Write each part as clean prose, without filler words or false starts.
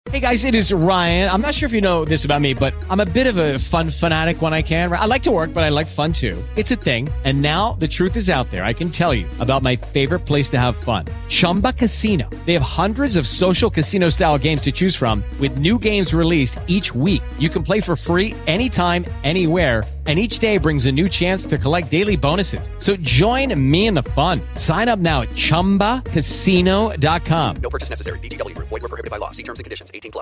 Hey guys, it is Ryan. I'm not sure if you know this about me, but I'm a bit of a fun fanatic when I can. I like to work, but I like fun too. It's a thing. And now the truth is out there. I can tell you about my favorite place to have fun. Chumba Casino. They have hundreds of social casino style games to choose from with new games released each week. You can play for free anytime, anywhere. And each day brings a new chance to collect daily bonuses. So join me in the fun. Sign up now at ChumbaCasino.com. No purchase necessary. VGW. Void where prohibited by law. See terms and conditions. 18+.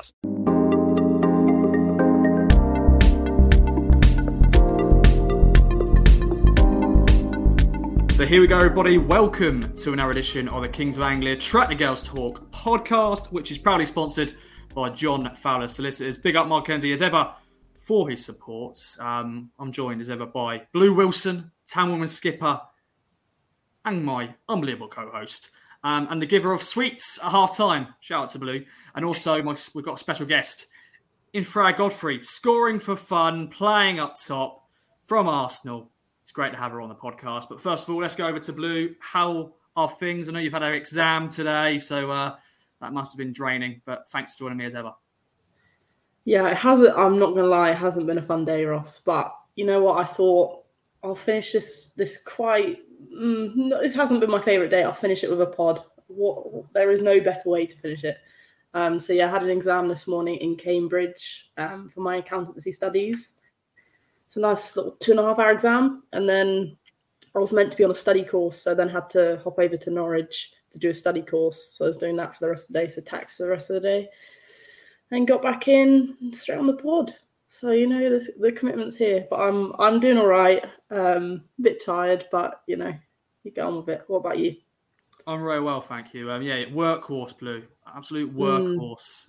So here we go, everybody. Welcome to another edition of the Kings of Anglia Track the Girls Talk podcast, which is proudly sponsored by John Fowler Solicitors. Big up Mark Kennedy as ever for his support. I'm joined as ever by Blue Wilson, Town Woman skipper, and my unbelievable co-host, and the giver of sweets at half-time. Shout out to Blue. And also we've got a special guest in Freya Godfrey, scoring for fun, playing up top from Arsenal. It's great to have her on the podcast. But first of all, let's go over to Blue. How are things? I know you've had an exam today, so that must have been draining. But thanks for joining me as ever. Yeah, it hasn't. I'm not going to lie, it hasn't been a fun day, Ross. But you know what? I thought I'll finish this quite... this hasn't been my favourite day. I'll finish it with a pod. There is no better way to finish it. So yeah, I had an exam this morning in Cambridge for my accountancy studies. It's a nice little 2.5-hour exam. And then I was meant to be on a study course, so then had to hop over to Norwich to do a study course. So I was doing that for the rest of the day, so tax for the rest of the day. And got back in straight on the pod. So, you know, the commitment's here. But I'm doing all right. A bit tired, but, you know, you get on with it. What about you? I'm very well, thank you. Workhorse, Blue. Absolute workhorse.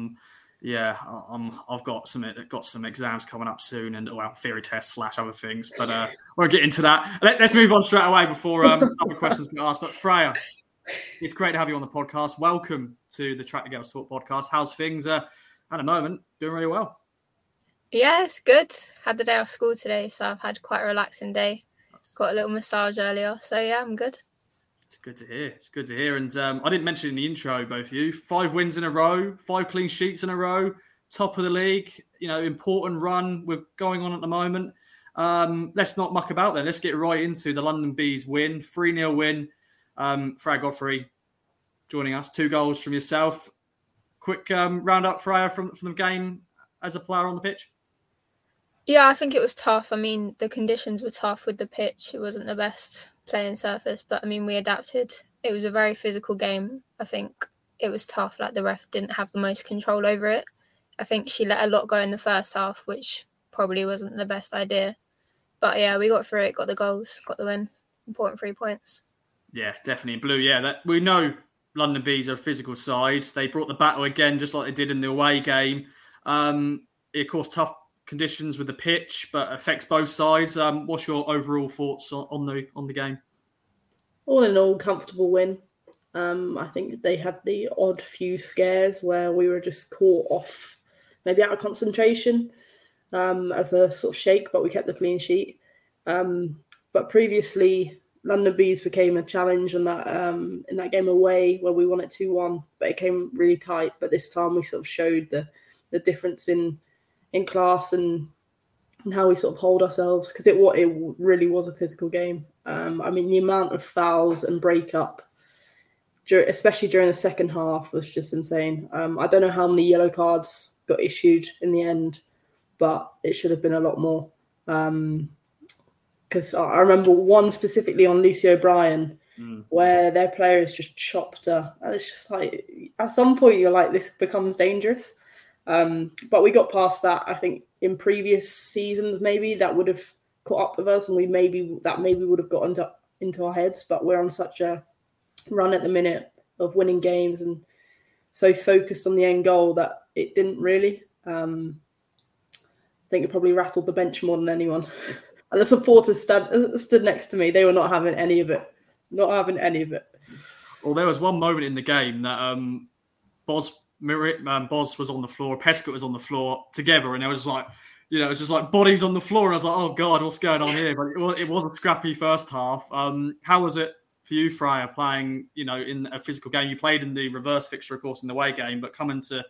I've got some exams coming up soon, and theory tests / other things. But we'll get into that. Let's move on straight away before other questions get asked. But Freya, it's great to have you on the podcast. Welcome to the Track the Girls Talk podcast. How's things at the moment? Doing really well. Yeah, it's good. Had the day off school today, so I've had quite a relaxing day. Got a little massage earlier, so yeah, I'm good. It's good to hear. And I didn't mention in the intro, both of you, 5 wins in a row, 5 clean sheets in a row, top of the league, you know, important run we're going on at the moment. Let's not muck about there. Let's get right into the London Bees win, 3-0 win. Freya Godfrey joining us, 2 goals from yourself. Quick round up, Freya, from the game as a player on the pitch. Yeah, I think it was tough. I mean, the conditions were tough with the pitch. It wasn't the best playing surface, but I mean, we adapted. It was a very physical game. I think it was tough. Like, the ref didn't have the most control over it. I think she let a lot go in the first half, which probably wasn't the best idea. But yeah, we got through it, got the goals, got the win. Important 3 points. Yeah, definitely. Blue, that we know London Bees are a physical side. They brought the battle again, just like they did in the away game. Of course, tough conditions with the pitch, but affects both sides. What's your overall thoughts on the game? All in all, comfortable win. I think they had the odd few scares where we were just caught off, maybe out of concentration as a sort of shake, but we kept the clean sheet. But previously, London Bees became a challenge in that game away where we won it 2-1, but it came really tight. But this time we sort of showed the difference in class and how we sort of hold ourselves, because it really was a physical game. I mean, the amount of fouls and breakup, especially during the second half, was just insane. I don't know how many yellow cards got issued in the end, but it should have been a lot more. Because I remember one specifically on Lucy O'Brien, where their players just chopped her. And it's just like, at some point you're like, this becomes dangerous. But we got past that. I think in previous seasons, maybe that would have caught up with us, and maybe would have got into our heads. But we're on such a run at the minute of winning games and so focused on the end goal that it didn't really. I think it probably rattled the bench more than anyone. And the supporters stood next to me. They were not having any of it. Well, there was one moment in the game that Boz was on the floor, Pescott was on the floor together, and it was like, it was just like bodies on the floor, and I was like, oh God, what's going on here? But it was a scrappy first half. How was it for you, Freya, playing, in a physical game? You played in the reverse fixture, of course, in the away game, but coming to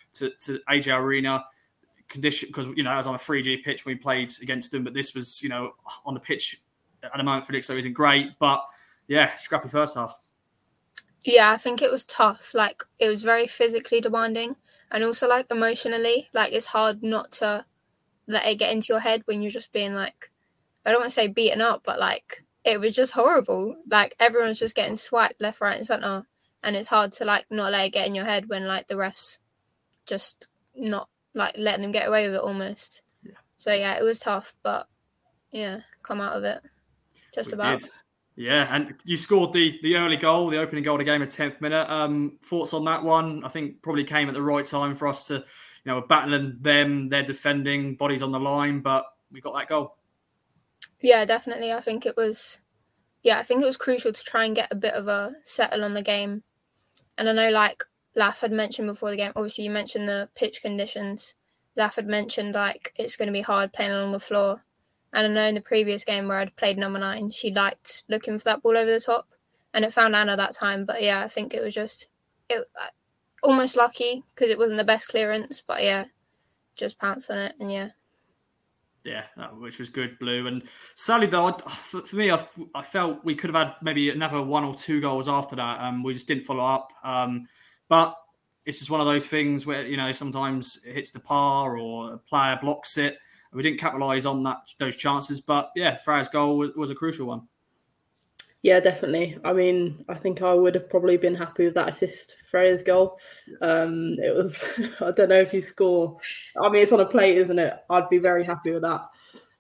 to AJ Arena. Condition, because I was on a 3G pitch when we played against them, but this was on the pitch at the moment for Nick, so it isn't great. But yeah, scrappy first half. Yeah, I think it was tough. Like, it was very physically demanding, and also like emotionally. Like, it's hard not to let it get into your head when you're just being like, I don't want to say beaten up, but like, it was just horrible. Like, everyone's just getting swiped left, right, and centre, and it's hard to like not let it get in your head when like the refs just not like letting them get away with it almost. Yeah. So yeah, it was tough, but yeah, come out of it just about. Did. Yeah, and you scored the early goal, the opening goal of the game at 10th minute. Thoughts on that one? I think probably came at the right time for us to, we're battling them, they're defending, bodies on the line, but we got that goal. Yeah, definitely. I think it was crucial to try and get a bit of a settle on the game. And I know, like Laf had mentioned before the game, obviously you mentioned the pitch conditions. Laf had mentioned, like, it's going to be hard playing along the floor. And I know in the previous game where I'd played number 9, she liked looking for that ball over the top. And it found Anna that time. But yeah, I think it was just almost lucky because it wasn't the best clearance. But yeah, just pounced on it and yeah. Yeah, which was good, Blue. And sadly, though, for me, I felt we could have had maybe another 1 or 2 goals after that. We just didn't follow up. But it's just one of those things where, sometimes it hits the par or a player blocks it. We didn't capitalise on those chances. But yeah, Freya's goal was a crucial one. Yeah, definitely. I mean, I think I would have probably been happy with that assist for Freya's goal. It was, I don't know if you score. I mean, it's on a plate, isn't it? I'd be very happy with that.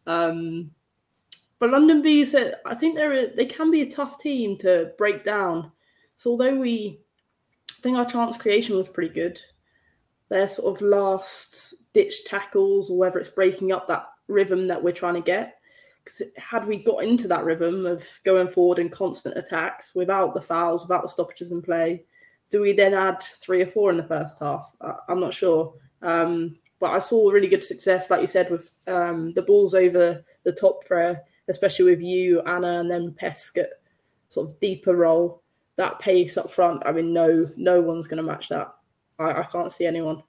But London Bees, I think they can be a tough team to break down. So although I think our chance creation was pretty good, their sort of last ditch tackles, or whether it's breaking up that rhythm that we're trying to get. Because had we got into that rhythm of going forward and constant attacks without the fouls, without the stoppages in play, do we then add 3 or 4 in the first half? I'm not sure. But I saw really good success, like you said, with the balls over the top for, especially with you, Anna, and then Pesk at sort of deeper role. That pace up front, I mean, no one's going to match that. I can't see anyone.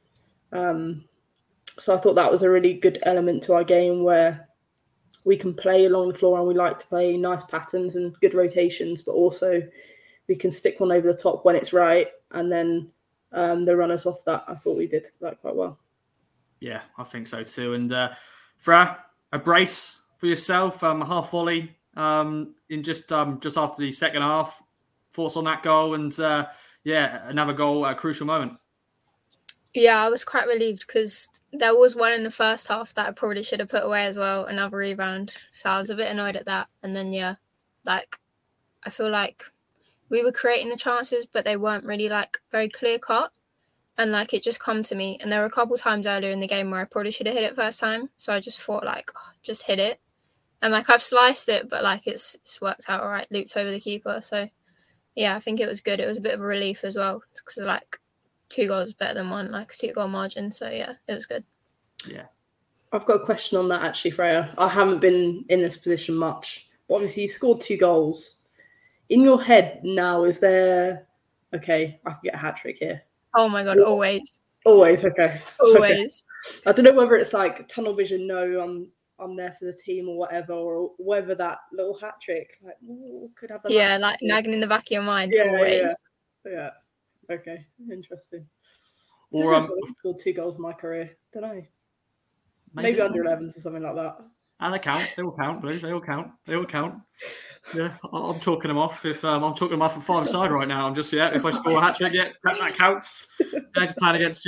So I thought that was a really good element to our game where we can play along the floor and we like to play nice patterns and good rotations, but also we can stick one over the top when it's right and then the runners off that. I thought we did that quite well. Yeah, I think so too. And Freya, a brace for yourself, a half volley in just after the second half. Thoughts on that goal and another goal at a crucial moment. Yeah, I was quite relieved because there was one in the first half that I probably should have put away as well, another rebound. So I was a bit annoyed at that. And then, I feel like we were creating the chances, but they weren't really, very clear-cut. And, it just come to me. And there were a couple times earlier in the game where I probably should have hit it first time. So I just thought, just hit it. And, I've sliced it, but, it's worked out all right, looped over the keeper. So, yeah, I think it was good. It was a bit of a relief as well because, 2 goals is better than 1, a 2-goal margin. So, yeah, it was good. Yeah. I've got a question on that, actually, Freya. I haven't been in this position much. But obviously, you scored 2 goals. In your head now, is there... Okay, I can get a hat-trick here. Oh, my God, always. Always, okay. Always. Okay. I don't know whether it's tunnel vision, no, I'm there for the team or whatever, or whether that little hat-trick, could have... nagging in the back of your mind, yeah, always. Yeah. Okay, interesting. Or I've scored 2 goals in my career. Don't know. Maybe under 11s or something like that. And they count. They all count, Blue. They all count. Yeah, I'm talking them off. If I'm talking them off at 5-a-side right now, I'm just if I score a hat trick, that counts. Just playing against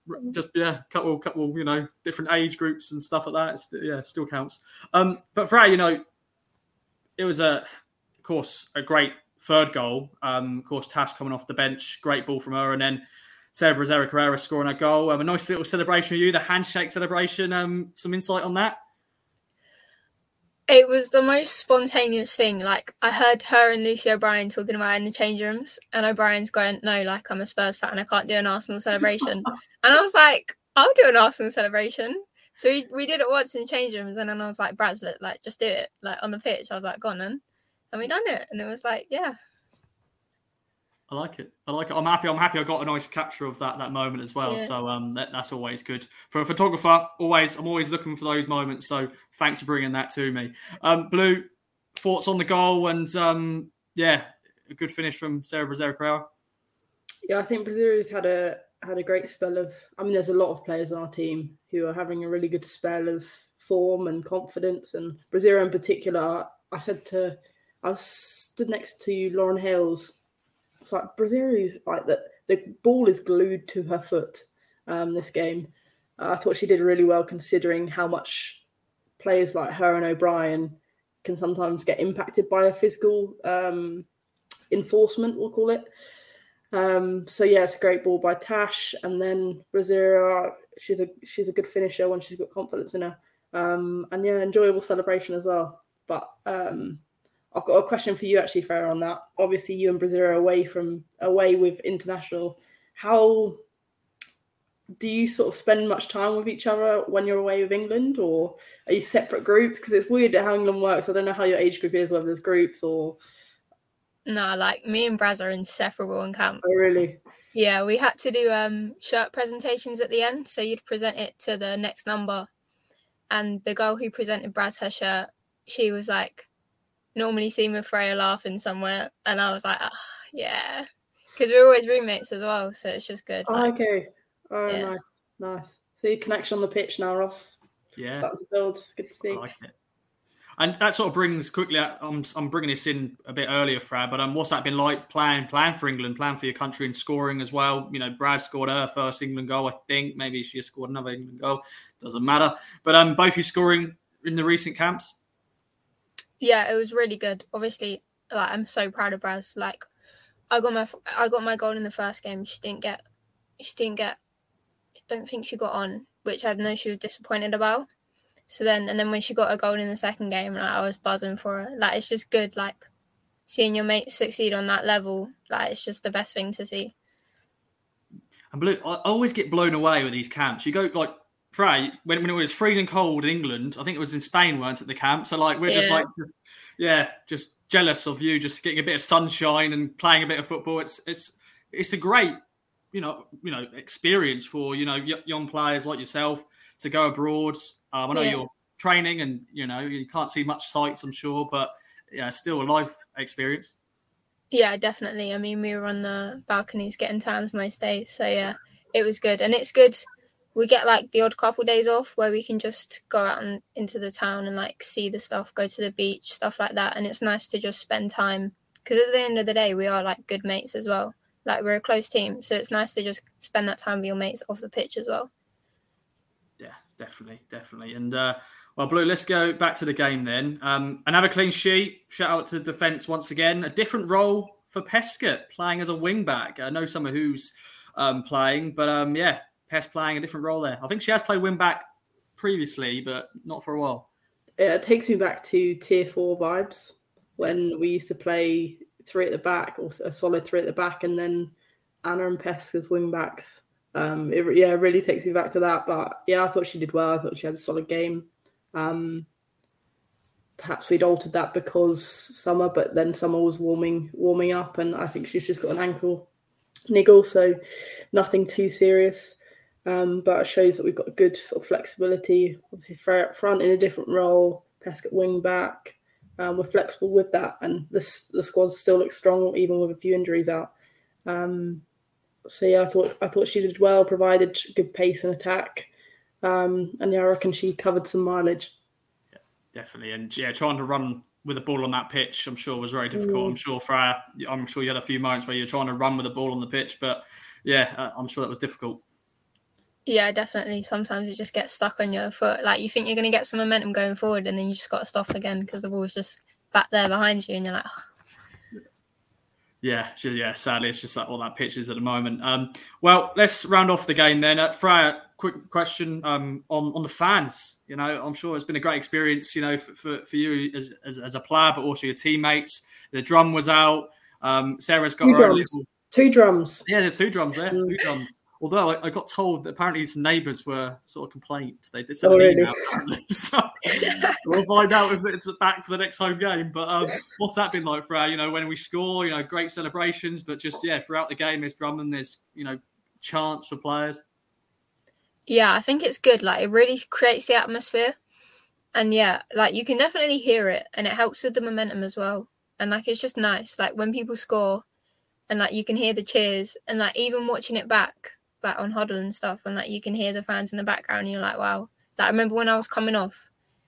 couple different age groups and stuff like that. Still counts. But Freya, it was of course a great third goal. Of course, Tash coming off the bench, great ball from her, and then Sarah Brazera Carrera scoring a goal. A nice little celebration with you, the handshake celebration. Some insight on that? It was the most spontaneous thing. I heard her and Lucy O'Brien talking about it in the change rooms, and O'Brien's going, no, I'm a Spurs fan, I can't do an Arsenal celebration. And I was like, I'll do an Arsenal celebration. So we did it once in the change rooms, and then I was like, Bradslett, just do it. On the pitch, I was like, go on then. And we done it. And it was yeah. I like it. I'm happy I got a nice capture of that moment as well. Yeah. So that's always good. For a photographer, I'm always looking for those moments. So thanks for bringing that to me. Blue, thoughts on the goal and a good finish from Sarah Braziera-Crowell. Yeah, I think Braziera's had a great spell of. I mean, there's a lot of players on our team who are having a really good spell of form and confidence. And Braziera in particular, I was stood next to Lauren Hales. It's like Braziera is like that. The ball is glued to her foot. This game, I thought she did really well considering how much players like her and O'Brien can sometimes get impacted by a physical enforcement, we'll call it. It's a great ball by Tash, and then Braziera. She's a good finisher when she's got confidence in her. Enjoyable celebration as well. But I've got a question for you actually, Farah, on that. Obviously, you and Braziera are away with international. How do you sort of spend much time with each other when you're away with England, or are you separate groups? Because it's weird how England works. I don't know how your age group is, whether there's groups or. No, like me and Braz are inseparable in camp. Oh, really? Yeah, we had to do shirt presentations at the end. So you'd present it to the next number. And the girl who presented Braz her shirt, she was like, normally seen with Freya laughing somewhere. And I was like, yeah. Because we're always roommates as well. So it's just good. Oh, okay. Oh, yeah. Nice. See, connection on the pitch now, Ross. Yeah. Starting to build. It's good to see. I like it. And that sort of brings quickly. I'm bringing this in a bit earlier, Frad. But what's that been like? Playing for England, playing for your country, and scoring as well. You know, Brad scored her first England goal, I think. Maybe she scored another England goal. Doesn't matter. But both you scoring in the recent camps. Yeah, it was really good. Obviously, like I'm so proud of Braz. Like, I got my goal in the first game. She didn't get. I don't think she got on, which I know she was disappointed about. So then when she got a goal in the second game, like, I was buzzing for her. Like, it's just good, like, seeing your mates succeed on that level. Like, it's just the best thing to see. And Blue, I always get blown away with these camps. You go, like, Frey, when it was freezing cold in England, I think it was in Spain, weren't it, the camp? So, like, we're just jealous of you just getting a bit of sunshine and playing a bit of football. It's a great, experience for, young players like yourself to go abroad. I know you're training and, you can't see much sights, I'm sure, but still a life experience. Yeah, definitely. I mean, we were on the balconies getting tans most days. So, yeah, it was good. And it's good. We get, like, the odd couple days off where we can just go out into the town and, like, see the stuff, go to the beach, stuff like that. And it's nice to just spend time. Because at the end of the day, we are, like, good mates as well. Like, we're a close team. So it's nice to just spend that time with your mates off the pitch as well. Yeah, definitely. And, Blue, let's go back to the game then. Another clean sheet. Shout out to the defence once again. A different role for Pescott, playing as a wing-back. I know some of who's playing, but, Pes playing a different role there. I think she has played wing-back previously, but not for a while. It takes me back to Tier 4 vibes, when we used to play three at the back, or a solid three at the back, and then Anna and Pesk as wing-backs. It really takes me back to that. But I thought she did well. I thought she had a solid game. Perhaps we'd altered that because Summer, but then Summer was warming up, and I think she's just got an ankle niggle, so nothing too serious. But it shows that we've got a good sort of flexibility. Obviously, Freya up front in a different role, Pesk at wing back. We're flexible with that, and the squad still looks strong even with a few injuries out. I thought she did well, provided good pace and attack, and I reckon she covered some mileage. Yeah, definitely, and trying to run with the ball on that pitch, I'm sure was very difficult. I'm sure Freya, I'm sure you had a few moments where you're trying to run with the ball on the pitch, but I'm sure that was difficult. Yeah, definitely. Sometimes you just get stuck on your foot. Like, you think you're going to get some momentum going forward, and then you just got to stop again because the ball's just back there behind you, and you're like, oh. Yeah, sadly, it's just like all that pitch is at the moment. Well, let's round off the game then. Freya, quick question on the fans. I'm sure it's been a great experience, for you as a player, but also your teammates. The drum was out. Sarah's got her own little... Two drums. Yeah, there's two drums there. Two drums. Although I got told that apparently some neighbours were sort of complained. They did send Oh, an really? email. So we'll find out if it's back for the next home game. But what's that been like for our, when we score, great celebrations, but just, throughout the game, there's drumming, there's, chants for players. Yeah, I think it's good. Like, it really creates the atmosphere. And yeah, like, you can definitely hear it, and it helps with the momentum as well. And like, it's just nice. Like, when people score and like, you can hear the cheers, and like, even watching it back, like on Huddle and stuff, and like, you can hear the fans in the background, and you're like, wow. Like, I remember when I was coming off,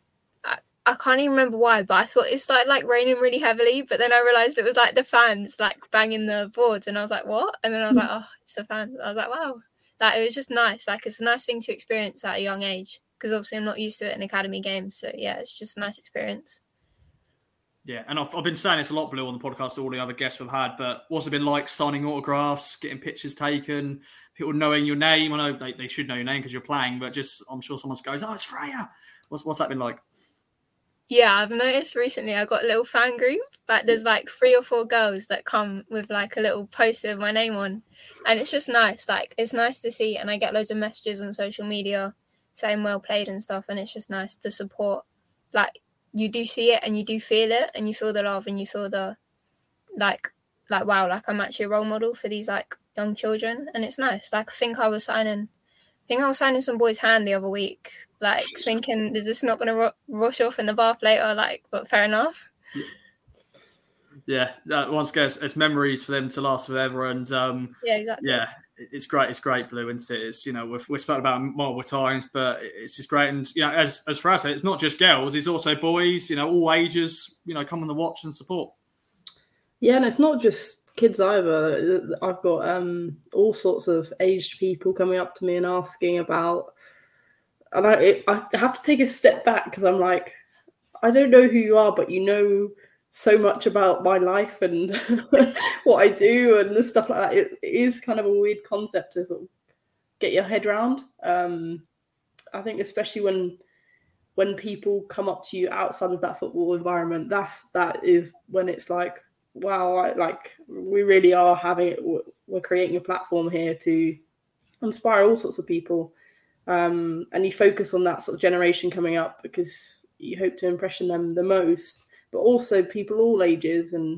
I can't even remember why, but I thought it started like raining really heavily, but then I realised it was like the fans like banging the boards, and I was like, what? And then I was like, oh, it's the fans. I was like, wow. Like, it was just nice. Like, it's a nice thing to experience at a young age, because obviously I'm not used to it in academy games. So yeah, it's just a nice experience. Yeah, and I've been saying this a lot, Blue, on the podcast, all the other guests we've had, but what's it been like signing autographs, getting pictures taken, people knowing your name? I know they should know your name because you're playing, but just I'm sure someone goes, oh, it's Freya. What's that been like? Yeah, I've noticed recently I got a little fan group. Like, there's like 3 or 4 girls that come with like a little poster with my name on. And it's just nice. Like, it's nice to see. And I get loads of messages on social media saying well played and stuff. And it's just nice to support. Like, you do see it and you do feel it, and you feel the love, and you feel the like wow, like I'm actually a role model for these like young children. And it's nice. Like, I think I was signing some boy's hand the other week, like thinking, is this not going to rush off in the bath later? Like, but fair enough. Yeah, once again, it's memories for them to last forever. And yeah, exactly. Yeah, it's great. It's great, Blue, isn't it? It's, we've spoken about it multiple times, but it's just great. And, as Fraz said, it's not just girls, it's also boys, all ages, come on the watch and support. Yeah, and it's not just kids either. I've got all sorts of aged people coming up to me and asking about, and I have to take a step back because I'm like, I don't know who you are, but you know so much about my life and what I do and the stuff like that. It is kind of a weird concept to sort of get your head around. I think especially when people come up to you outside of that football environment, that is when it's like, wow, we really are we're creating a platform here to inspire all sorts of people. And you focus on that sort of generation coming up because you hope to impression them the most, but also people all ages, and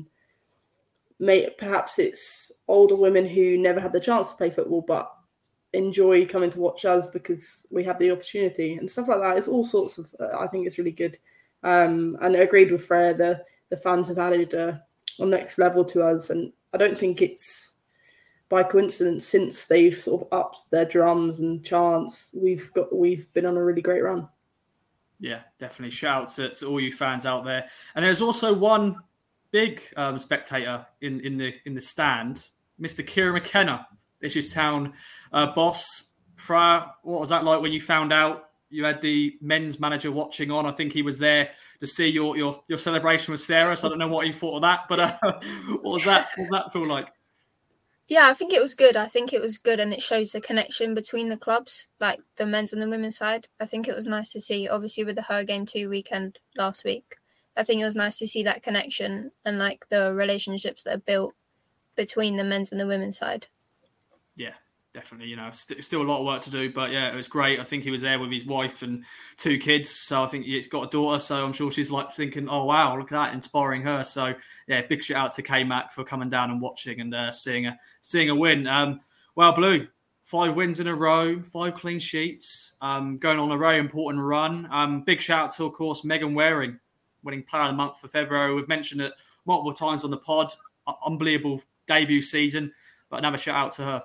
perhaps it's older women who never had the chance to play football but enjoy coming to watch us because we have the opportunity and stuff like that. It's all sorts of, I think it's really good. And I agreed with Freya, the fans have added a next level to us, and I don't think it's by coincidence. Since they've sort of upped their drums and chants, we've been on a really great run. Yeah, definitely. Shout out to all you fans out there. And there's also one big spectator in the stand, Mr. Kieran McKenna, Ipswich Town boss. Freya, what was that like when you found out you had the men's manager watching on? I think he was there to see your celebration with Sarah, so I don't know what he thought of that, but what was that feel like? Yeah, I think it was good. And it shows the connection between the clubs, like the men's and the women's side. I think it was nice to see, obviously with the Her Game 2 weekend last week. I think it was nice to see that connection and like the relationships that are built between the men's and the women's side. Yeah. Definitely, still a lot of work to do, but yeah, it was great. I think he was there with his wife and 2 kids, so I think he's got a daughter, so I'm sure she's like thinking, oh wow, look at that, inspiring her. So yeah, big shout out to K-Mac for coming down and watching and seeing a win. Well, Blue, 5 wins in a row, 5 clean sheets, going on a very important run. Big shout out to, of course, Megan Waring, winning Player of the Month for February. We've mentioned it multiple times on the pod. Unbelievable debut season, but another shout out to her.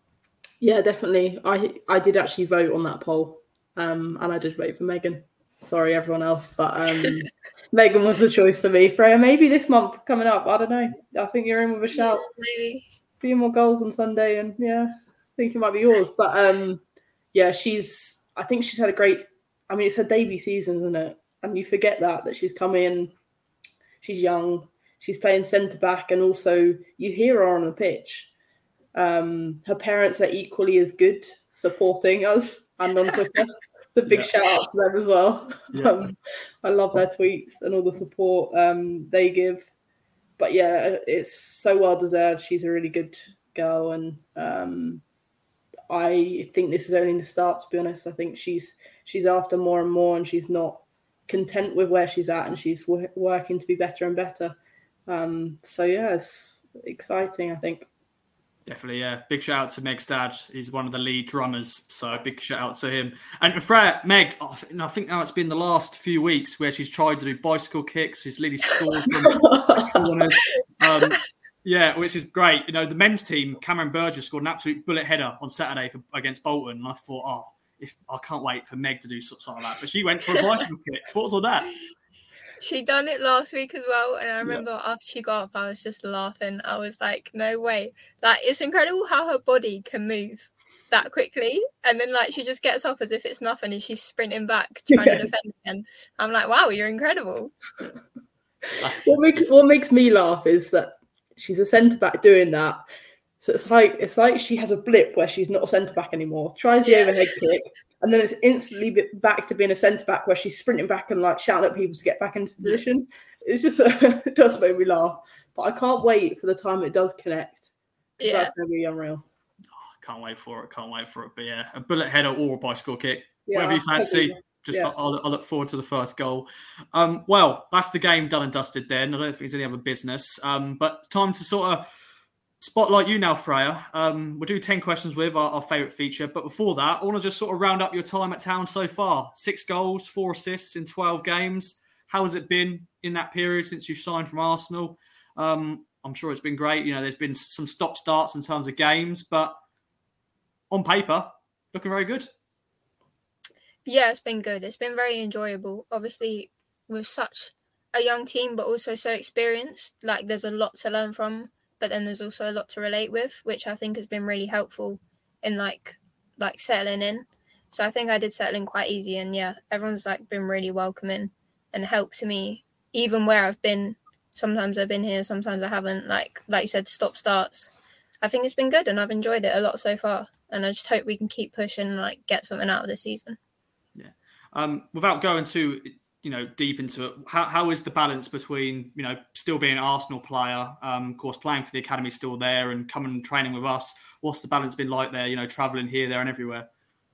Yeah, definitely. I did actually vote on that poll, and I did vote for Megan. Sorry, everyone else, but Megan was the choice for me. Freya, maybe this month coming up. I don't know. I think you're in with a shout. Yeah, maybe. A few more goals on Sunday, and yeah, I think it might be yours. But yeah, I think she's had a great. I mean, it's her debut season, isn't it? And you forget that she's come in. She's young. She's playing centre back, and also you hear her on the pitch. Her parents are equally as good supporting us and on Twitter. It's a big shout out to them as well. Yeah. I love their tweets and all the support they give. But yeah, it's so well deserved. She's a really good girl, and I think this is only the start, to be honest. I think she's after more and more, and she's not content with where she's at, and she's working to be better and better. So yeah, it's exciting, I think. Definitely, yeah. Big shout out to Meg's dad. He's one of the lead drummers, so big shout out to him. And Freya, Meg, I think now it's been the last few weeks where she's tried to do bicycle kicks. She's literally scored from corners. Yeah, which is great. You know, the men's team, Cameron Burgess scored an absolute bullet header on Saturday against Bolton, and I thought, I can't wait for Meg to do something like that. But she went for a bicycle kick. Thoughts on that? She done it last week as well, and I remember after she got up, I was just laughing. I was like, no way. Like, it's incredible how her body can move that quickly, and then like she just gets up as if it's nothing, and she's sprinting back trying to defend again. I'm like, wow, you're incredible. What makes me laugh is that she's a centre-back doing that. So it's like she has a blip where she's not a centre-back anymore, tries the overhead kick, and then it's instantly back to being a centre-back where she's sprinting back and like shouting at people to get back into position. It's just, it does make me laugh. But I can't wait for the time it does connect. Because that's going to be unreal. Can't wait for it. But yeah, a bullet header or a bicycle kick, Yeah, whatever you fancy. I'll look forward to the first goal. Well, that's the game done and dusted then. I don't think there's any other business. But time to sort of spotlight you now, Freya. We'll do 10 questions with our favourite feature. But before that, I want to just sort of round up your time at Town so far. 6 goals, 4 assists in 12 games. How has it been in that period since you signed from Arsenal? I'm sure it's been great. You know, there's been some stop-starts in terms of games, but on paper, looking very good. Yeah, it's been good. It's been very enjoyable. Obviously, with such a young team, but also so experienced, like there's a lot to learn from, but then there's also a lot to relate with, which I think has been really helpful in like settling in. So I think I did settle in quite easy, and yeah, everyone's like been really welcoming and helped me, even where I've been. Sometimes I've been here, sometimes I haven't. Like you said, stop starts. I think it's been good, and I've enjoyed it a lot so far. And I just hope we can keep pushing and like get something out of this season. Yeah. Without going too, deep into it, how is the balance between, still being an Arsenal player, of course, playing for the academy still there, and coming and training with us? What's the balance been like there? Traveling here, there, and everywhere.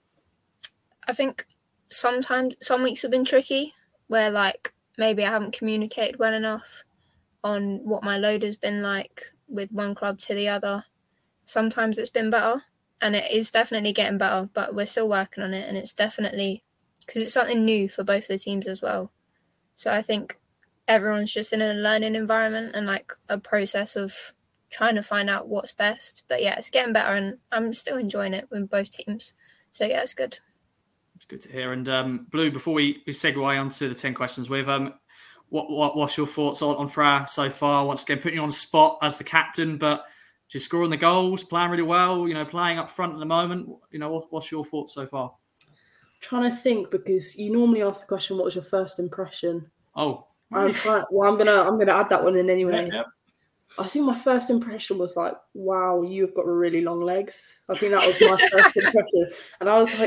I think sometimes some weeks have been tricky, where like maybe I haven't communicated well enough on what my load has been like with one club to the other. Sometimes it's been better, and it is definitely getting better, but we're still working on it, and it's definitely because it's something new for both the teams as well. So I think everyone's just in a learning environment and like a process of trying to find out what's best. But yeah, it's getting better, and I'm still enjoying it with both teams. So yeah, it's good. It's good to hear. And Blue, before we segue onto the 10 questions with what's your thoughts on Freya so far? Once again, putting you on the spot as the captain, but just scoring the goals, playing really well, playing up front at the moment. What's your thoughts so far? I'm trying to think, because you normally ask the question, what was your first impression? Oh. I'm gonna add that one in anyway. Yep. I think my first impression was like, wow, you've got really long legs. I think that was my first impression. And I was like,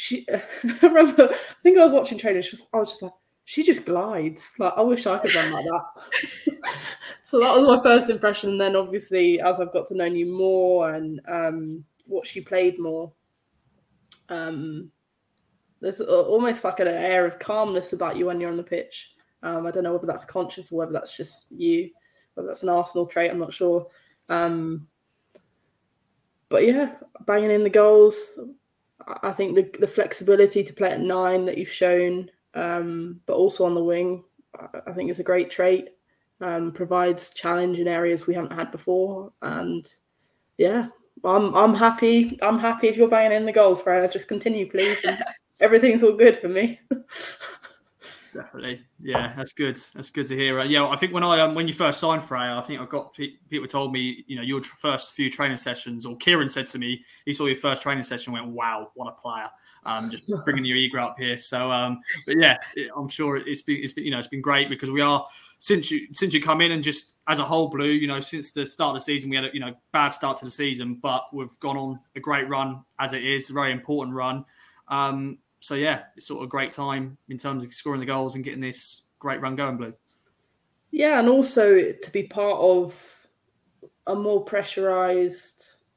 I think I was watching training. I was just like, she just glides. Like, I wish I could run like that. So that was my first impression. And then obviously, as I've got to know you more and watch you played more, there's almost like an air of calmness about you when you're on the pitch. I don't know whether that's conscious or whether that's just you, whether that's an Arsenal trait, I'm not sure. But yeah, banging in the goals. I think the flexibility to play at 9 that you've shown, but also on the wing, I think is a great trait. Provides challenge in areas we haven't had before. And yeah, I'm happy. I'm happy if you're banging in the goals, Freya. Just continue, please. Everything's all good for me. Definitely, yeah, that's good. That's good to hear. I think when you first signed Freya, I think I got people told me, your first few training sessions, or Kieran said to me, he saw your first training session, and went, "Wow, what a player!" Just bringing your ego up here. So, but yeah, I'm sure it's been great, because we are since you come in, and just as a whole, Blue, since the start of the season, we had a bad start to the season, but we've gone on a great run as it is, a very important run. So yeah, it's sort of a great time in terms of scoring the goals and getting this great run going, Blue. Yeah, and also to be part of a more pressurised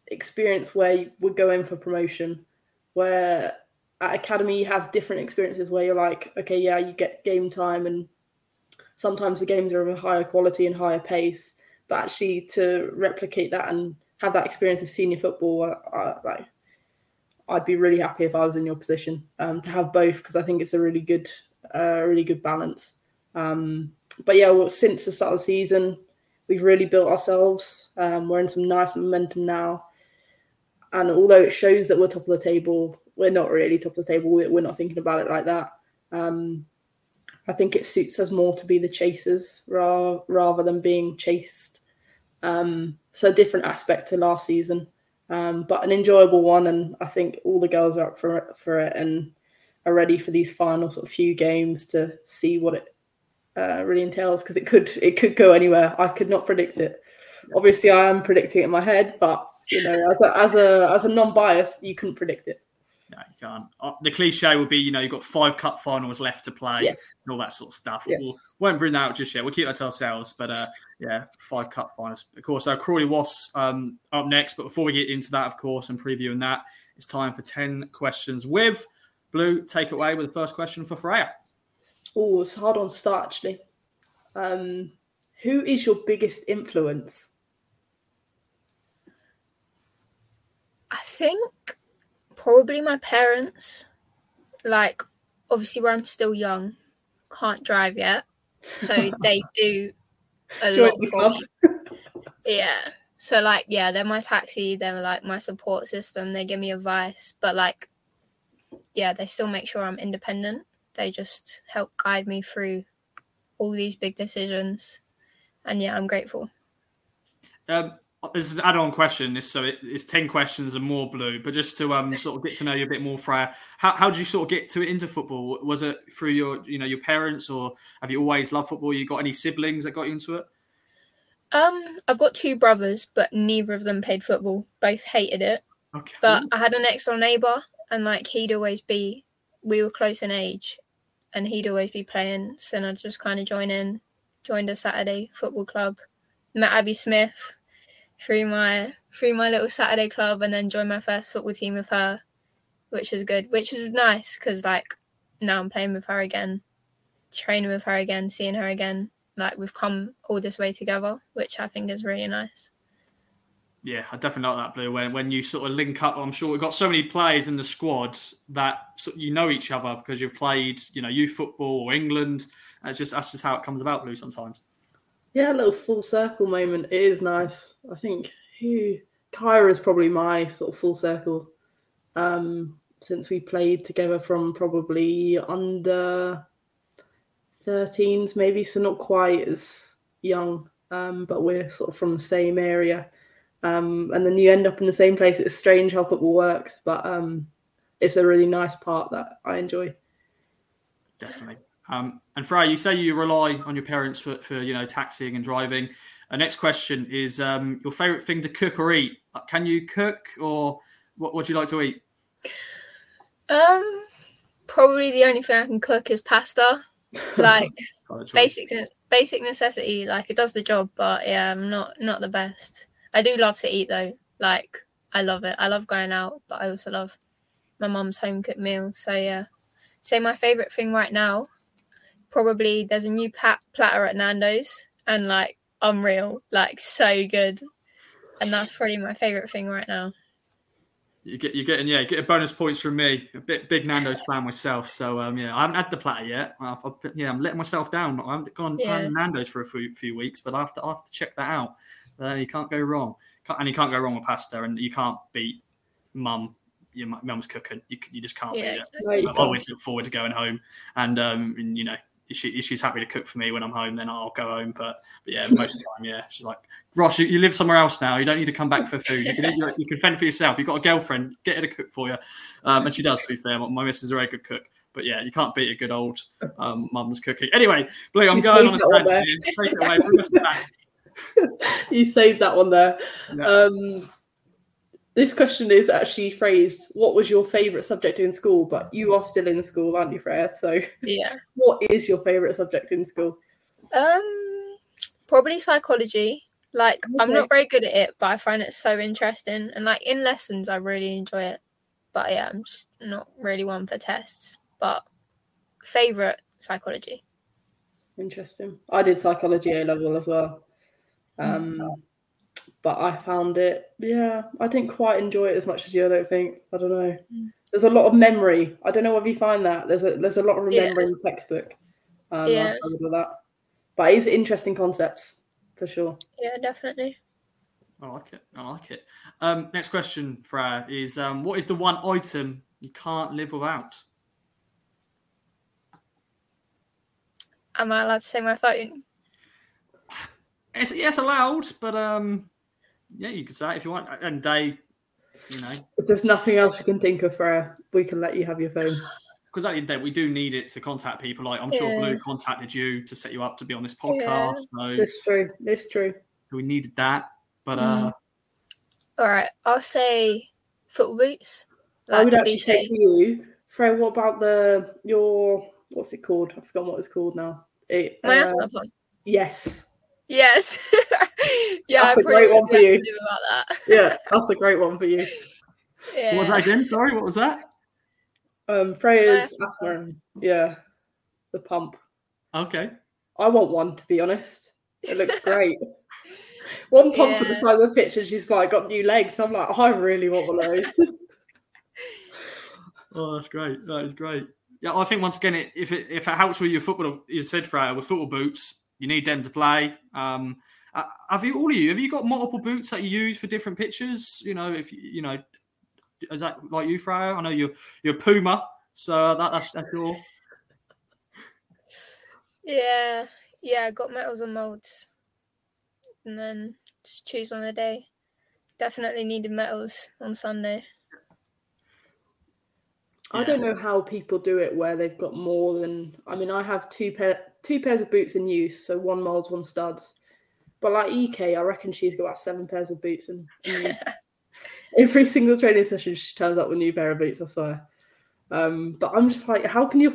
experience where you would go in for promotion, where at academy you have different experiences where you're like, okay, yeah, you get game time and sometimes the games are of a higher quality and higher pace, but actually to replicate that and have that experience of senior football, I'd be really happy if I was in your position to have both, because I think it's a really good balance. But yeah, well, since the start of the season, we've really built ourselves. We're in some nice momentum now. And although it shows that we're top of the table, we're not really top of the table. We're not thinking about it like that. I think it suits us more to be the chasers rather than being chased. So a different aspect to last season, but an enjoyable one. And I think all the girls are up for it and are ready for these final sort of few games to see what it really entails, because it could go anywhere. I could not predict it. Obviously, I am predicting it in my head, but as a non-biased, you couldn't predict it. No, you can't. The cliche would be, you've got 5 cup finals left to play, yes, and all that sort of stuff. Yes. We won't bring that out just yet. We'll keep that to ourselves. But 5 cup finals. Of course, Crawley Wasps up next. But before we get into that, of course, and previewing that, it's time for 10 questions with Blue. Take it away with the first question for Freya. Oh, it's a hard one to start, actually. Who is your biggest influence? I think probably my parents. Like, obviously, where I'm still young, can't drive yet, so they do a lot for me. Yeah. So, they're my taxi. They're my support system. They give me advice, but they still make sure I'm independent. They just help guide me through all these big decisions, and I'm grateful. There's an add-on question. It's 10 questions and more, Blue. But just to sort of get to know you a bit more, Freya, how did you sort of get into football? Was it through your parents, or have you always loved football? You got any siblings that got you into it? I've got 2 brothers, but neither of them played football. Both hated it. Okay. But I had a next door neighbour, and we were close in age, and he'd always be playing. So I'd just kind of joined a Saturday football club, met Abby Smith through my little Saturday club, and then joined my first football team with her, which was good, which is nice because now I'm playing with her again, training with her again, seeing her again. We've come all this way together, which I think is really nice. Yeah, I definitely like that, Blue. When you sort of link up, I'm sure we've got so many players in the squad that you know each other because you've played, youth football or England. That's just how it comes about, Blue, sometimes. Yeah, a little full circle moment. It is nice. I think Kyra is probably my sort of full circle since we played together from probably under 13s maybe, so not quite as young, but we're sort of from the same area. And then you end up in the same place. It's strange how football works, but it's a really nice part that I enjoy. Definitely. And Freya, you say you rely on your parents for taxiing and driving. Next question is your favourite thing to cook or eat. Can you cook, or what do you like to eat? Probably the only thing I can cook is pasta. Basic necessity. It does the job, but I'm not the best. I do love to eat though. I love it. I love going out, but I also love my mum's home cooked meals. So yeah, say my favourite thing right now. Probably there's a new platter at Nando's, and unreal, so good, and that's probably my favourite thing right now. You get a bonus points from me. A big Nando's fan myself, so I haven't had the platter yet. I'm letting myself down. I haven't gone to Nando's for a few weeks, but I have to check that out. You can't go wrong, and you can't go wrong with pasta, and you can't beat mum. Your mum's cooking. You just can't beat it. Right, I always look forward to going home, and if she's happy to cook for me when I'm home, then I'll go home. But most of the time, she's like, Ross, you live somewhere else now. You don't need to come back for food. You can fend for yourself. You've got a girlfriend, get her to cook for you. And she does, to be fair. My missus is a very good cook. But you can't beat a good old mum's cooking. Anyway, Blue, I'm going on a tangent. Take it away. Bring us back. You saved that one there. Yeah. This question is actually phrased, what was your favourite subject in school? But you are still in school, aren't you, Freya? So yeah. What is your favourite subject in school? Probably psychology. Like, I'm Okay. not very good at it, but I find it so interesting. And like in lessons, I really enjoy it. But yeah, I'm just not really one for tests. But favourite, psychology. Interesting. I did psychology A level as well. But I found it, I didn't quite enjoy it as much as you, I don't think. I don't know. There's a lot of memory. I don't know if you find that. There's a lot of remembering the textbook. I Yeah. struggled with that. But it's interesting concepts, for sure. Yeah, definitely. I like it. Next question, Freya, is what is the one item you can't live without? Am I allowed to say my phone? It's allowed, but yeah, you could say it if you want. And Dave, If there's nothing else you can think of, Freya, we can let you have your phone. because at the end of the day, we do need it to contact people. Like I'm sure Blue contacted you to set you up to be on this podcast. So It's true. It's true. we needed that. But All right, I'll say football boots. I would actually cliche. say to you, Freya, what about your what's it called? I've forgotten what it's called now. My asthma pump. Yes. Yes. Yeah, That's I a great one for you. do about that. Yeah, that's a great one for you. Yeah. what was that again? Sorry, what was that? Freya's My asthma. Yeah. The pump. Okay. I want one, to be honest. It looks great. One pump at the side of the pitch and she's like got new legs. I'm like, I really want one of those. Oh, that's great. That is great. Yeah, I think once again, if it helps with your football, you said Freya, with football boots, you need them to play. Have you got multiple boots that you use for different pitches? Is that like you, Freya? I know you're Puma, so that's your. Yeah, I got metals and molds, and then just choose on the day. Definitely needed metals on Sunday. I don't know how people do it where they've got more than. I mean, I have two pairs of boots in use, so one molds, one studs. But like EK, I reckon she's got about 7 pairs of boots in use. Every single training session, she turns up with a new pair of boots. I swear. But I'm just like, how can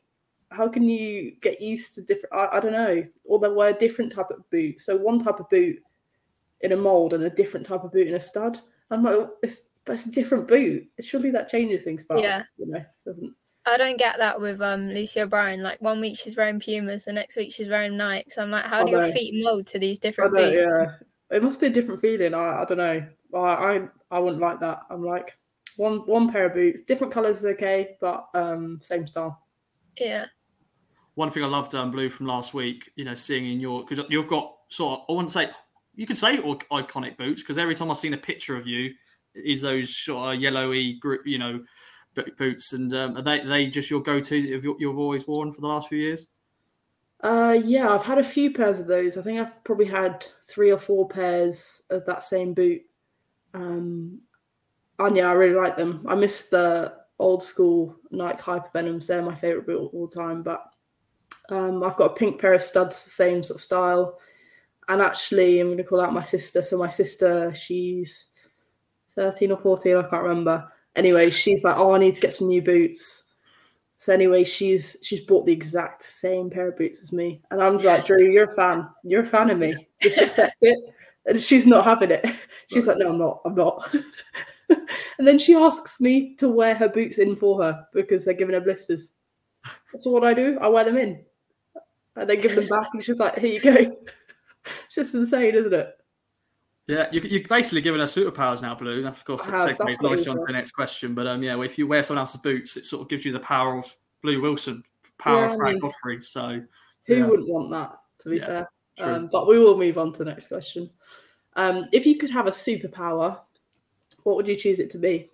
you get used to different? I don't know. Or they wear a different type of boot. So one type of boot in a mold and a different type of boot in a stud. I'm like, it's a different boot. Surely that changes things, but doesn't. I don't get that with Lucy O'Brien. Like 1 week she's wearing Pumas, the next week she's wearing Nike. So I'm like, how do your feet mold to these different boots? Yeah, it must be a different feeling. I don't know. I wouldn't like that. I'm like one pair of boots, different colours is okay, but same style. Yeah. One thing I loved, Blue, from last week, seeing in your, because you've got sort of, I wouldn't say, you could say iconic boots, because every time I've seen a picture of you, is those sort of yellowy group, boots, and are they just your go-to you've always worn for the last few years? Yeah, I've had a few pairs of those. I think I've probably had 3 or 4 pairs of that same boot. And yeah, I really like them. I miss the old school Nike Hypervenoms. They're my favourite boot of all time. But I've got a pink pair of studs, the same sort of style. And actually, I'm going to call out my sister. So my sister, she's 13 or 14, I can't remember. Anyway, she's like, I need to get some new boots. So anyway, she's bought the exact same pair of boots as me. And I'm like, Drew, you're a fan. You're a fan of me. Just accept it. And she's not having it. She's like, no, I'm not. And then she asks me to wear her boots in for her because they're giving her blisters. So what do? I wear them in. And then give them back. And she's like, here you go. It's just insane, isn't it? Yeah, you're basically giving her superpowers now, Blue. Of course, it segues nicely on to the next question. But if you wear someone else's boots, it sort of gives you the power of Blue Wilson, power of Frank Godfrey. So who wouldn't want that, to be fair? True. But we will move on to the next question. If you could have a superpower, what would you choose it to be?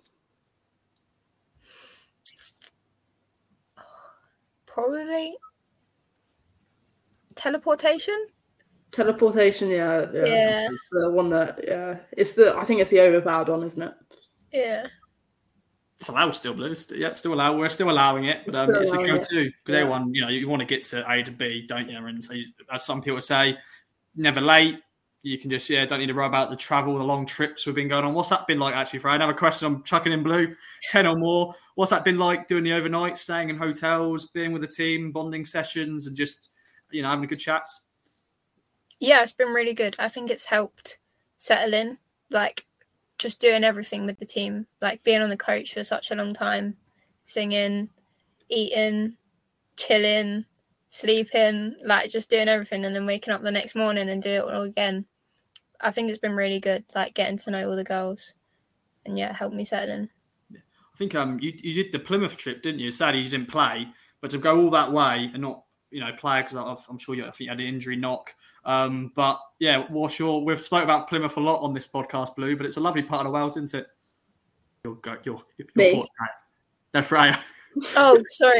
Probably teleportation. Teleportation, yeah. It's the one that, I think it's the overpowered one, isn't it? Yeah. It's allowed still, Blue. Still allowed. We're still allowing it, but it's a go-to because everyone, you want to get to A to B, don't you? And so, as some people say, never late. You can just, don't need to worry about the travel, the long trips we've been going on. What's that been like, actually, Fred? Another question I'm chucking in, Blue. 10 or more. What's that been like doing the overnight, staying in hotels, being with the team, bonding sessions, and just, having a good chats? Yeah, it's been really good. I think it's helped settle in, like just doing everything with the team, like being on the coach for such a long time, singing, eating, chilling, sleeping, like just doing everything and then waking up the next morning and do it all again. I think it's been really good, like getting to know all the girls and yeah, helped me settle in. I think you did the Plymouth trip, didn't you? Sadly, you didn't play, but to go all that way and not play because I'm sure I think you had an injury knock. But yeah, we've spoke about Plymouth a lot on this podcast, Blue, but it's a lovely part of the world, isn't it? Your thoughts, no, Freya. Oh, sorry.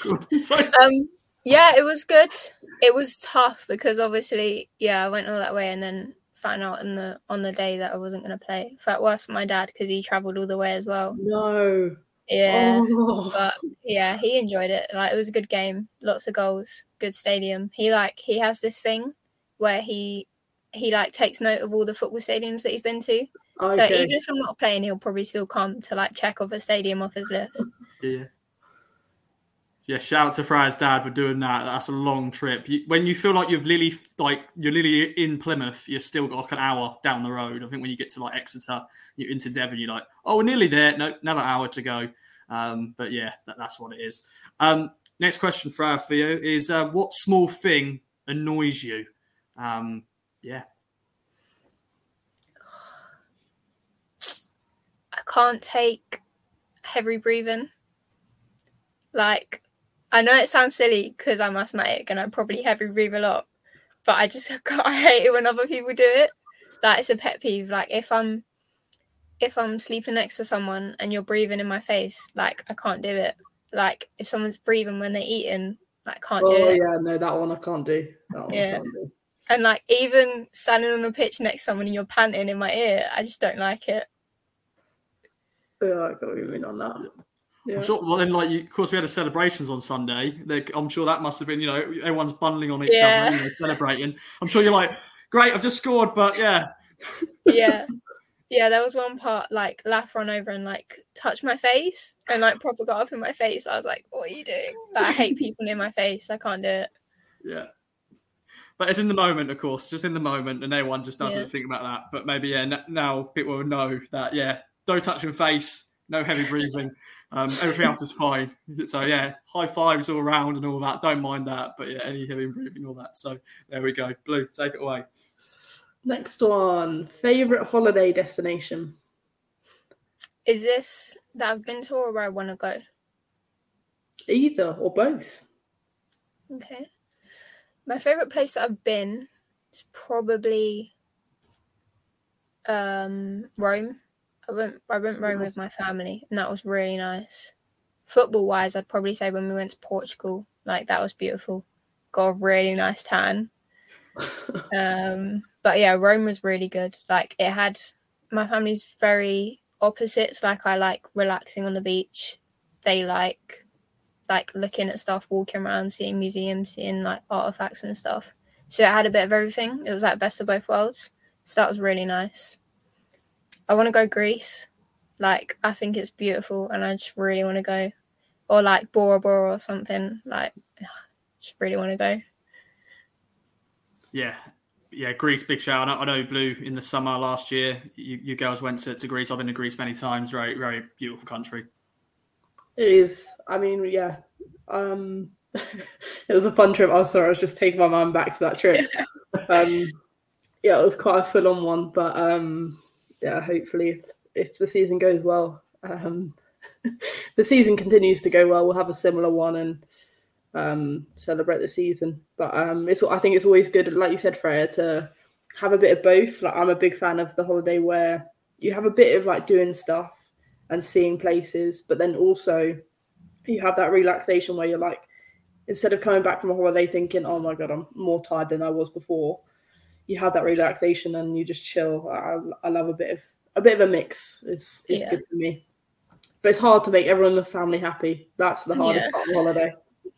Yeah, it was good. It was tough because obviously, I went all that way and then found out on the day that I wasn't going to play. Felt worse for my dad because he travelled all the way as well. No. Yeah. Oh. But yeah, he enjoyed it. Like it was a good game, lots of goals, good stadium. He has this thing where he takes note of all the football stadiums that he's been to. Okay. So even if I'm not playing, he'll probably still come to check off a stadium off his list. Yeah. Yeah, shout out to Freya's dad for doing that. That's a long trip. When you feel like you're literally in Plymouth, you're still got an hour down the road. I think when you get to Exeter, you're into Devon, you're like, oh, we're nearly there. No, another hour to go. But yeah, that's what it is. Next question, Freya, for you is what small thing annoys you? Yeah. I can't take heavy breathing. I know it sounds silly because I'm asthmatic and I probably heavy breathe a lot, but I hate it when other people do it. It's a pet peeve. If I'm sleeping next to someone and you're breathing in my face, I can't do it. If someone's breathing when they're eating, I can't do it. Oh yeah, no, that one I can't do. I can't do. And even standing on the pitch next to someone and you're panting in my ear, I just don't like it. Yeah, I got what you mean on that. Yeah. I'm sure. Well, then, of course, we had the celebrations on Sunday. I'm sure that must have been, everyone's bundling on each other, celebrating. I'm sure you're like, great, I've just scored, but yeah. Yeah, there was one part Laf ran over and touched my face and proper got up in my face. I was like, what are you doing? I hate people near my face. I can't do it. Yeah. But it's in the moment, of course, just in the moment, and everyone just doesn't think about that. But maybe, now people will know that, don't touch your face, no heavy breathing. Everything else is fine. So, high fives all around and all that. Don't mind that. But, any heavy breathing, all that. So, there we go. Blue, take it away. Next one. Favourite holiday destination? Is this that I've been to or where I want to go? Either or both. Okay. My favourite place that I've been is probably Rome. I went Rome with my family, and that was really nice. Football-wise, I'd probably say when we went to Portugal, that was beautiful. Got a really nice tan. But yeah, Rome was really good. It had my family's very opposites. I like relaxing on the beach. They like looking at stuff, walking around, seeing museums, seeing artifacts and stuff. So it had a bit of everything. It was best of both worlds. So that was really nice. I want to go Greece. I think it's beautiful and I just really want to go. Or Bora Bora or something. Just really want to go. Yeah, Greece, big shout. I know Blue in the summer last year, you girls went to Greece. I've been to Greece many times. Very, very beautiful country. It is. I mean, yeah. It was a fun trip. Oh, sorry, I was just taking my mum back to that trip. It was quite a full-on one, but hopefully if the season goes well, the season continues to go well, we'll have a similar one and celebrate the season. But I think it's always good, like you said, Freya, to have a bit of both. I'm a big fan of the holiday where you have a bit of doing stuff and seeing places, but then also you have that relaxation where you're instead of coming back from a holiday thinking, oh my God, I'm more tired than I was before, you have that relaxation and you just chill. I love a bit of a mix. It's good for me. But it's hard to make everyone in the family happy. That's the hardest part of the holiday.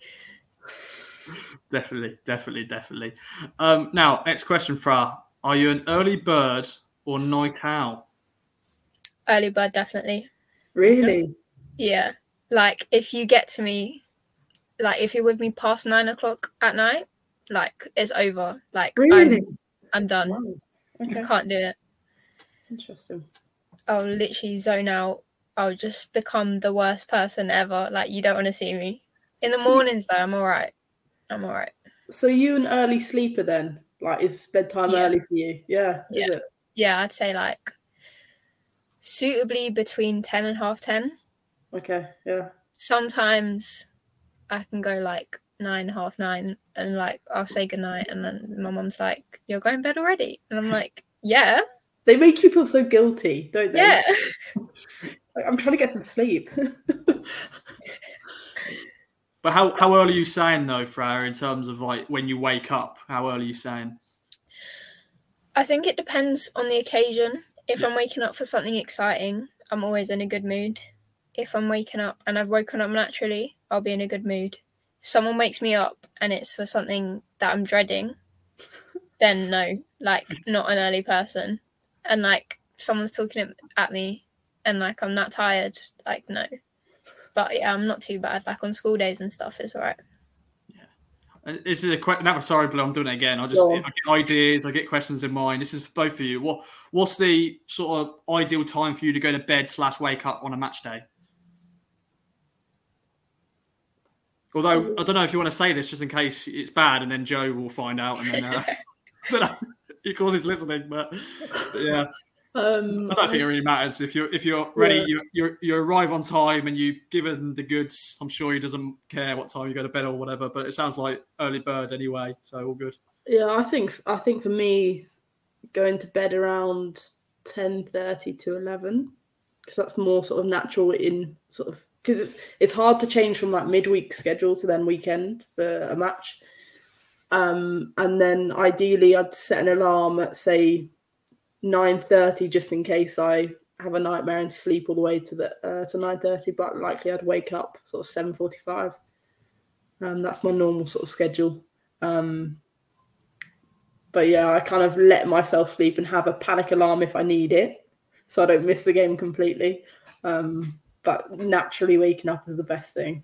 Definitely. Now, next question, Fra. Are you an early bird or night owl? Early bird, definitely. Really? Okay. Yeah. If you get to me, if you're with me past 9 o'clock at night, it's over. Really? I'm done. Wow. Okay. I can't do it. Interesting. I'll literally zone out. I'll just become the worst person ever. Like, you don't want to see me. In the mornings, though, I'm all right. So you an early sleeper then? Like, is bedtime early for you? Yeah. Is it? Yeah, I'd say, like, suitably between 10 and half 10. Okay, yeah. Sometimes I can go, like, 9, half 9, and, like, I'll say goodnight, and then my mum's like, you're going to bed already? And I'm like, yeah. They make you feel so guilty, don't they? Yeah. Like, I'm trying to get some sleep. But how early are you saying though, Freya, in terms of like when you wake up? How early are you saying? I think it depends on the occasion. If I'm waking up for something exciting, I'm always in a good mood. If I'm waking up and I've woken up naturally, I'll be in a good mood. If someone wakes me up and it's for something that I'm dreading, then no, like, not an early person. And like, if someone's talking at me and like I'm that tired, like, no. But yeah, I'm not too bad. Like on school days and stuff, it's all right. Yeah. This is a question. Sorry, Blue, I'm doing it again. I get ideas, I get questions in mind. This is for both of you. What's the sort of ideal time for you to go to bed / wake up on a match day? Although I don't know if you want to say this just in case it's bad, and then Joe will find out, and then I don't know, he calls he's listening, but yeah. I don't think it really matters if you're ready. Yeah. You arrive on time and you give him the goods. I'm sure he doesn't care what time you go to bed or whatever. But it sounds like early bird anyway, so all good. Yeah, I think for me, going to bed around 10:30 to 11, because that's more sort of natural in sort of, because it's hard to change from that midweek schedule to then weekend for a match. And then ideally, I'd set an alarm at say 9:30 just in case I have a nightmare and sleep all the way to 9:30, but likely I'd wake up sort of 7:45. That's my normal sort of schedule. But yeah, I kind of let myself sleep and have a panic alarm if I need it, so I don't miss the game completely. But naturally waking up is the best thing.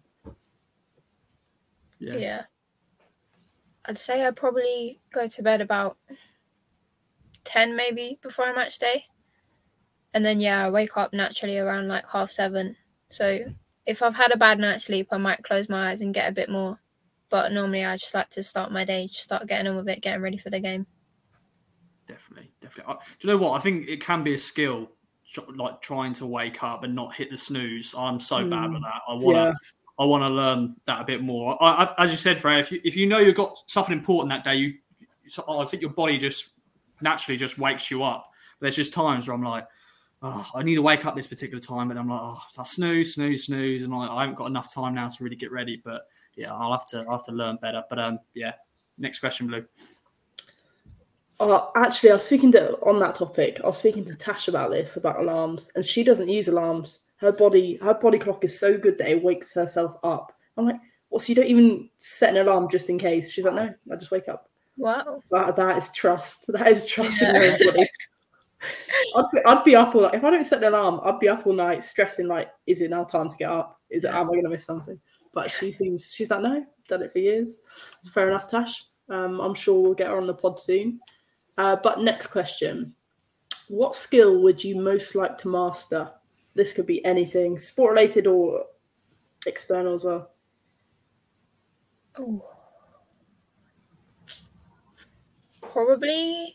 Yeah. I'd say I'd probably go to bed about 10 maybe before a match day. And then, I wake up naturally around like 7:30. So if I've had a bad night's sleep, I might close my eyes and get a bit more. But normally I just like to start my day, just start getting on with it, getting ready for the game. Definitely. Do you know what? I think it can be a skill, like trying to wake up and not hit the snooze. I'm so bad with that. I want to learn that a bit more. As you said, Freya, if you know you've got something important that day, I think your body just naturally just wakes you up. But there's just times where I'm like, I need to wake up this particular time, but I'm like, so I snooze, and I haven't got enough time now to really get ready. But yeah, I'll have to learn better. But next question, Blue. Actually, on that topic, I was speaking to Tash about alarms, and she doesn't use alarms. Her body clock is so good that it wakes herself up. I'm like, so you don't even set an alarm just in case? She's like, no, I just wake up. Wow. That is trust. That is trust in your body. I'd be up all night. If I don't set an alarm, I'd be up all night stressing, like, is it now time to get up? Am I going to miss something? But she's like, no, done it for years. It's fair enough, Tash. I'm sure we'll get her on the pod soon. But next question. What skill would you most like to master? This could be anything, sport-related or external as well. Oh. Probably,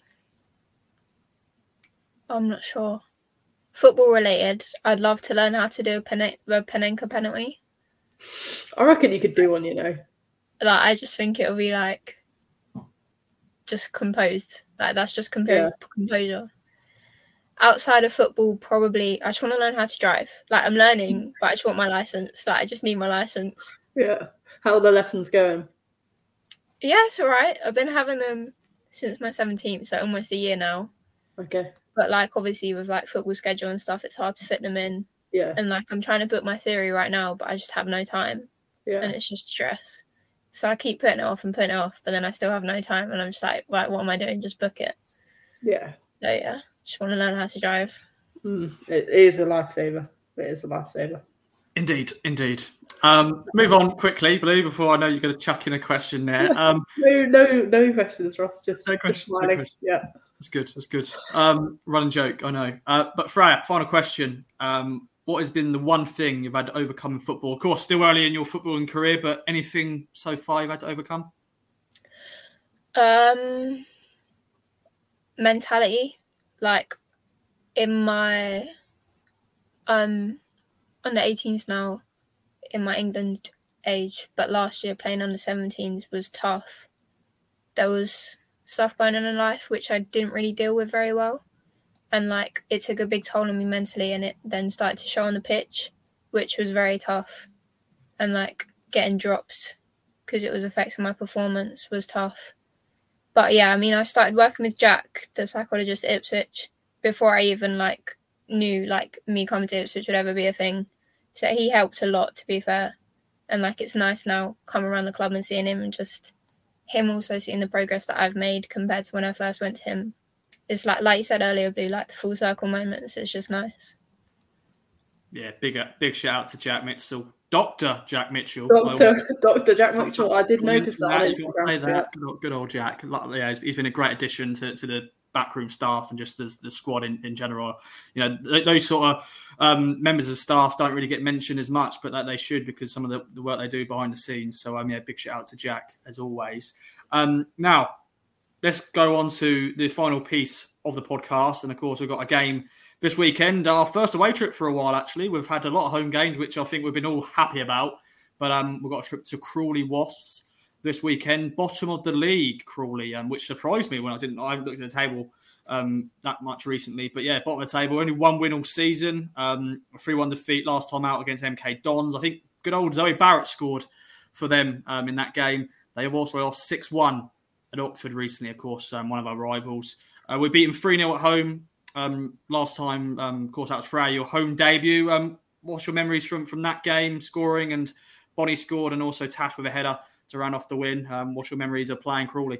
I'm not sure. Football-related, I'd love to learn how to do a Panenka penalty. I reckon you could do one, Like, I just think it'll be, like, just composed. Like, that's just composure. Outside of football, probably, I just want to learn how to drive. Like, I'm learning, but I just want my license. Like, I just need my license. Yeah. How are the lessons going? Yeah, it's all right. I've been having them since my 17th, so almost a year now. Okay. But, like, obviously with, like, football schedule and stuff, it's hard to fit them in. Yeah. And, like, I'm trying to book my theory right now, but I just have no time. Yeah. And it's just stress. So I keep putting it off, but then I still have no time, and I'm just like, what am I doing? Just book it. Yeah. So, yeah, just want to learn how to drive. It is a lifesaver. It is a lifesaver. Indeed. Move on quickly, Blue, before I know you're going to chuck in a question there. No questions, Ross. Just No question. smiling. Yeah. That's good. Running joke, I know. But Freya, final question. What has been the one thing you've had to overcome in football? Of course, still early in your footballing career, but anything so far you've had to overcome? Mentality. Like, in my... under 18s now, in my England age, but last year playing under 17s was tough. There was stuff going on in life which I didn't really deal with very well, and like it took a big toll on me mentally, and it then started to show on the pitch, which was very tough. And like getting dropped because it was affecting my performance was tough. But yeah, I mean, I started working with Jack, the psychologist at Ipswich, before I even like knew like me coming to Ipswich would ever be a thing. So he helped a lot, to be fair. And like it's nice now coming around the club and seeing him, and just him also seeing the progress that I've made compared to when I first went to him. It's like you said earlier, Blue, like the full circle moments. It's just nice. Yeah, big shout out to Jack Mitchell. Dr. Jack Mitchell. Dr. Jack Mitchell. I did notice that on Instagram. Good old Jack. Yeah, he's been a great addition to the backroom staff and just as the squad in general. You know, those sort of members of staff don't really get mentioned as much, but that they should, because some of the work they do behind the scenes. So yeah, big shout out to Jack as always. Now let's go on to the final piece of the podcast, and of course we've got a game this weekend. Our first away trip for a while, actually. We've had a lot of home games, which I think we've been all happy about, but we've got a trip to Crawley Wasps this weekend, bottom of the league, Crawley, which surprised me when I haven't looked at the table that much recently. But yeah, bottom of the table, only one win all season, a 3-1 defeat last time out against MK Dons. I think good old Zoe Barrett scored for them in that game. They have also lost 6-1 at Oxford recently, of course, one of our rivals. We beat them 3-0 at home last time. Of course, that was Freya, your home debut. What's your memories from that game, scoring? And Bonnie scored, and also Tash with a header to round off the win. What's your memories of playing Crawley?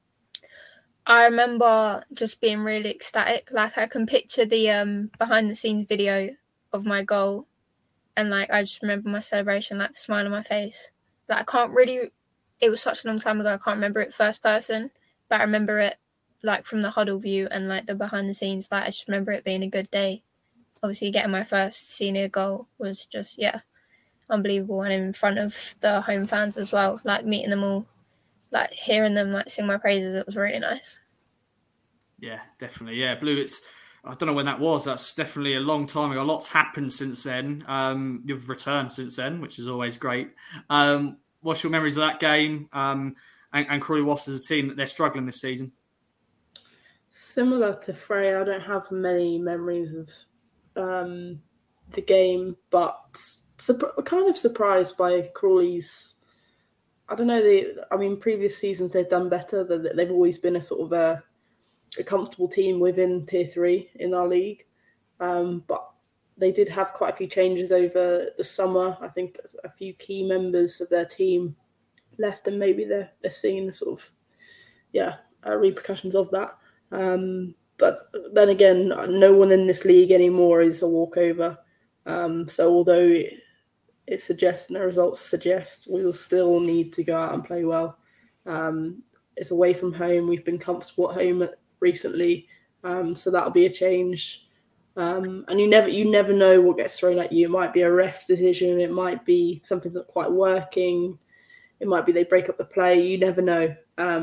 I remember just being really ecstatic. Like I can picture the behind the scenes video of my goal, and like I just remember my celebration, like the smile on my face. Like I can't really. It was such a long time ago. I can't remember it first person, but I remember it like from the huddle view and like the behind the scenes. Like I just remember it being a good day. Obviously, getting my first senior goal was just unbelievable, and in front of the home fans as well, like meeting them all, like hearing them like sing my praises. It was really nice. Yeah, definitely. Yeah, Blue, I don't know when that was. That's definitely a long time ago. Lots happened since then. You've returned since then, which is always great. What's your memories of that game? And Crawley Wasps as a team, that they're struggling this season? Similar to Freya, I don't have many memories of the game, but kind of surprised by Crawley's. I don't know. Previous seasons they've done better. They've always been a sort of a comfortable team within Tier 3 in our league, but they did have quite a few changes over the summer. I think a few key members of their team left, and maybe they're seeing the sort of repercussions of that. But then again, no one in this league anymore is a walkover. So although it suggests, and the results suggest, we will still need to go out and play well. It's away from home. We've been comfortable at home recently, so that'll be a change. And you never know what gets thrown at you. It might be a ref decision. It might be something's not quite working. It might be they break up the play. You never know.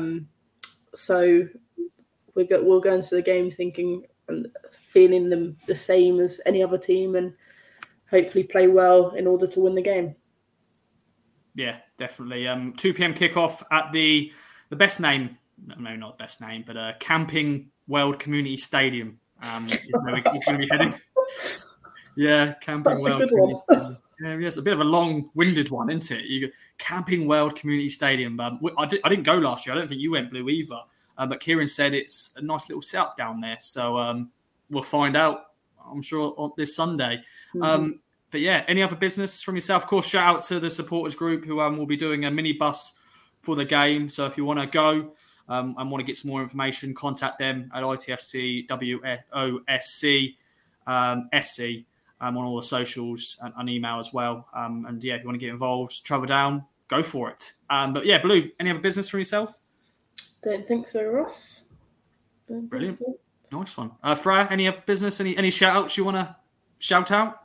So we'll go into the game thinking and feeling them the same as any other team, and hopefully play well in order to win the game. Yeah, definitely. 2 p.m. kickoff at the best name, no, not the best name, but Camping World Community Stadium. Is where we're going to be heading. Yeah, Camping That's World Community Stadium. Yeah, yes, a bit of a long-winded one, isn't it? Camping World Community Stadium. I didn't go last year. I don't think you went, Blue, either. But Kieran said it's a nice little setup down there. So we'll find out, I'm sure, on this Sunday. Mm-hmm. But yeah, any other business from yourself? Of course, shout out to the supporters group who will be doing a mini bus for the game. So if you want to go and want to get some more information, contact them at ITFC WOSC SC. on all the socials and email as well. And yeah, if you want to get involved, travel down, go for it. But yeah, Blue, any other business for yourself? Don't think so, Ross. Brilliant. Nice one. Freya, any other business? Any shout outs you want to shout out?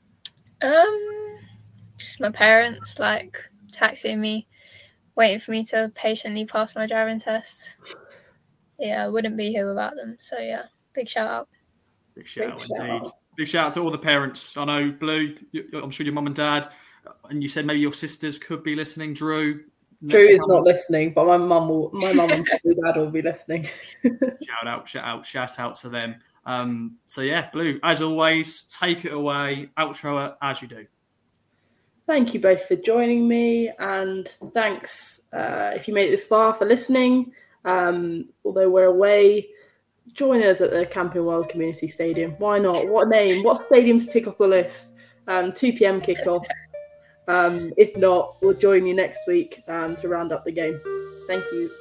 Just my parents, like, taxiing me, waiting for me to patiently pass my driving test. Yeah, I wouldn't be here without them. So yeah, big shout out. Big shout out indeed. Big shout out to all the parents. I know, Blue, I'm sure your mum and dad, and you said maybe your sisters could be listening. Drew is not listening, but my mum and dad will be listening. Shout out to them. So yeah, Blue, as always, take it away. Outro it as you do. Thank you both for joining me, and thanks if you made it this far for listening. Although we're away, join us at the Camping World Community Stadium. Why not? What name? What stadium to tick off the list? 2 p.m. kickoff. If not, we'll join you next week to round up the game. Thank you.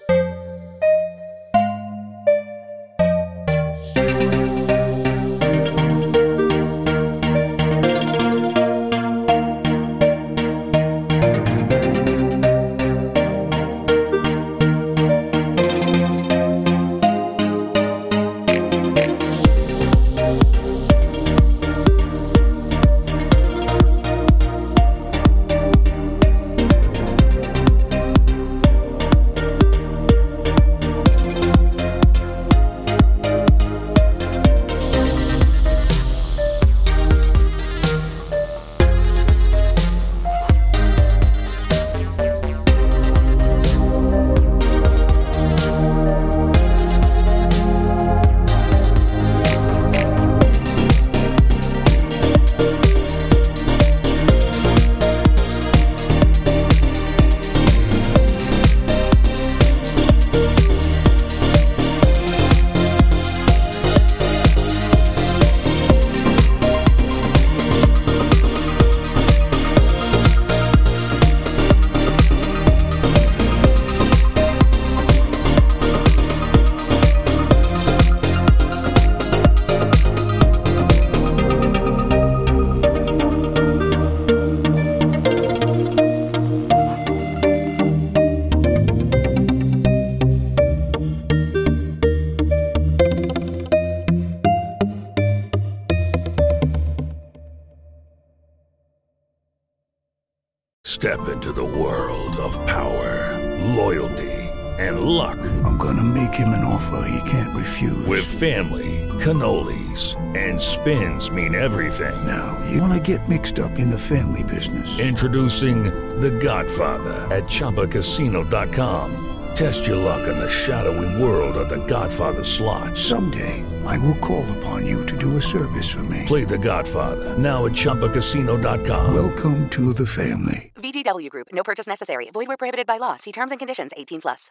Step into the world of power, loyalty, and luck. I'm gonna make him an offer he can't refuse. With family, cannolis, and spins mean everything. Now, you wanna get mixed up in the family business. Introducing The Godfather at ChumbaCasino.com. Test your luck in the shadowy world of The Godfather slot. Someday, I will call upon you to do a service for me. Play The Godfather now at ChumbaCasino.com. Welcome to the family. VGW Group. No purchase necessary. Void where prohibited by law. See terms and conditions. 18+.